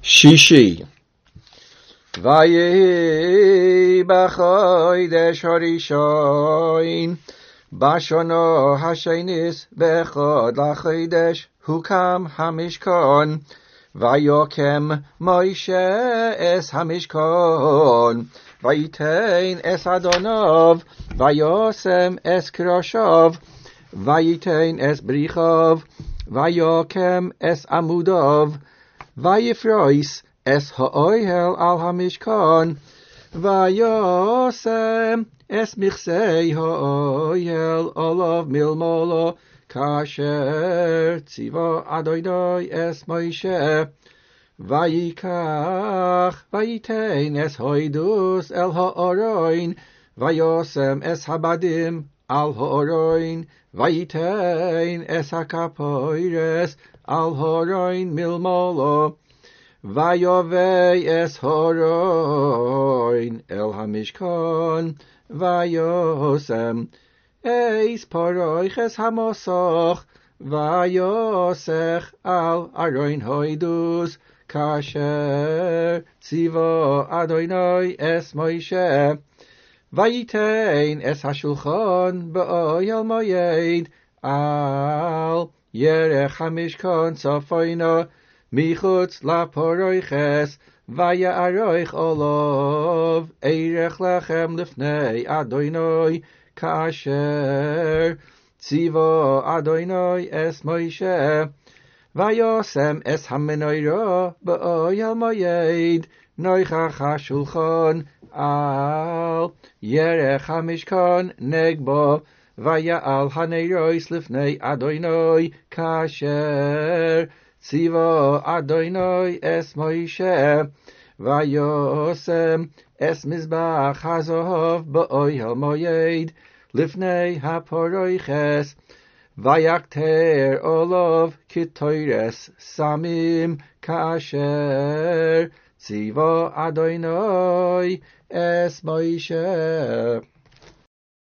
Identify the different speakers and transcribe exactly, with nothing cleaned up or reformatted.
Speaker 1: שישי. ויהי בחודש הראשון בשנה השנית באחד לחודש הוקם המשכן, ויקם מוישה אס המשכן, ויתן אס אדוניו, וישם אס קרשיו, ויתן אס בריחיו, ויקם אס עמודיו, ויפרוס אס האוהל על המשכן, וישם אס מכסי האוהל עליו מלמעלה, כאשר ציווה אדוני אס מוישה. ויקח ויתן אס הוידוס אל הארון, וישם אס הבדים על הארון, ויתן אס הכפוירס על הארון מלמעלה, ויבא אס הארון אל המשכן, וישם אס פרוכס המסך, ויסך על ארון הוידוס, כאשר ציווה אדוני אס מוישה. ויתן אס השולחן באוהל מועד על ירך המשכן צפונה מחוץ לפרוכס, ויערוך עליו ערך לחם לפני אדוני, כאשר ציווה אדוני אס מוישה. וישם אס המנורה באוהל מועד נוכח השולחן על ירך המשכן נגבו, ויעל הנרות לפני אדוני, כאשר ציווה אדוני אס מוישה. וישם אס מזבח הזהב באוהל מועד לפני הפרוכס, ויקטר עליו קטורת סמים, כאשר ציווה אדוני אס מוישה.